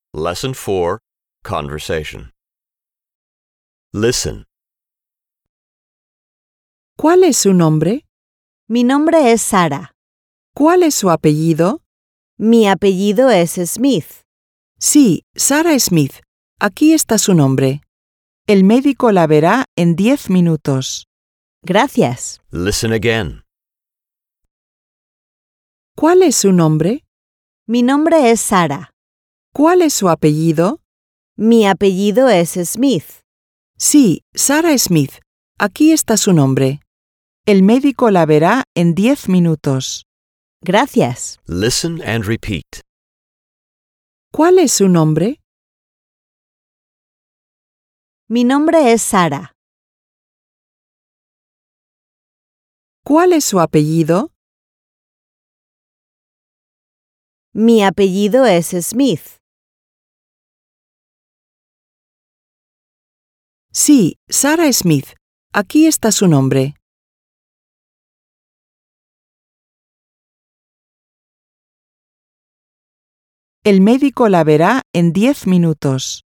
Lesson 4, Conversation. Listen. ¿Cuál es su nombre? Mi nombre es Sara. ¿Cuál es su apellido? Mi apellido es Smith. Sí, Sara Smith. Aquí está su nombre. El médico la verá en 10 minutos. Gracias. Listen again. ¿Cuál es su nombre? Mi nombre es Sara. ¿Cuál es su apellido? Mi apellido es Smith. Sí, Sara Smith. Aquí está su nombre. El médico la verá en 10 minutos. Gracias. Listen and repeat. ¿Cuál es su nombre? Mi nombre es Sara. ¿Cuál es su apellido? Mi apellido es Smith. Sí, Sara Smith. Aquí está su nombre. El médico la verá en 10 minutos.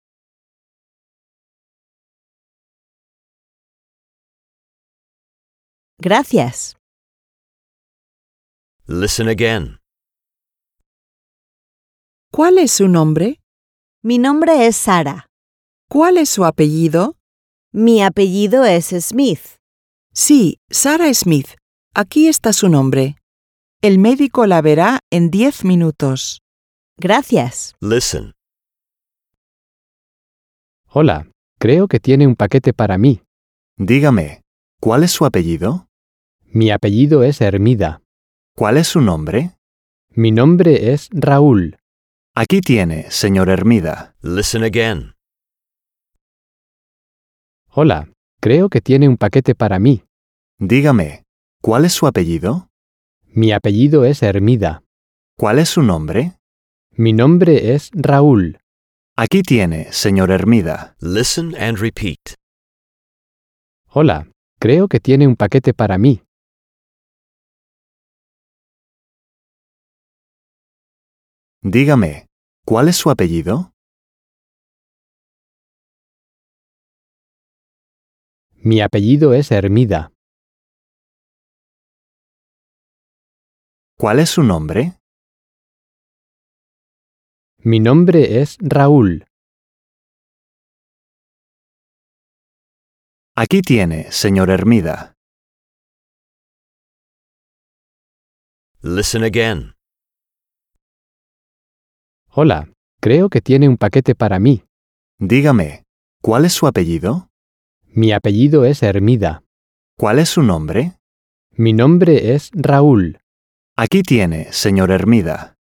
Gracias. Listen again. ¿Cuál es su nombre? Mi nombre es Sara. ¿Cuál es su apellido? Mi apellido es Smith. Sí, Sara Smith. Aquí está su nombre. El médico la verá en 10 minutos. Gracias. Listen. Hola, creo que tiene un paquete para mí. Dígame, ¿cuál es su apellido? Mi apellido es Hermida. ¿Cuál es su nombre? Mi nombre es Raúl. Aquí tiene, señor Hermida. Listen again. Hola, creo que tiene un paquete para mí. Dígame, ¿cuál es su apellido? Mi apellido es Hermida. ¿Cuál es su nombre? Mi nombre es Raúl. Aquí tiene, señor Hermida. Listen and repeat. Hola, creo que tiene un paquete para mí. Dígame, ¿cuál es su apellido? Mi apellido es Hermida. ¿Cuál es su nombre? Mi nombre es Raúl. Aquí tiene, señor Hermida. Listen again. Hola, creo que tiene un paquete para mí. Dígame, ¿cuál es su apellido? Mi apellido es Hermida. ¿Cuál es su nombre? Mi nombre es Raúl. Aquí tiene, señor Hermida.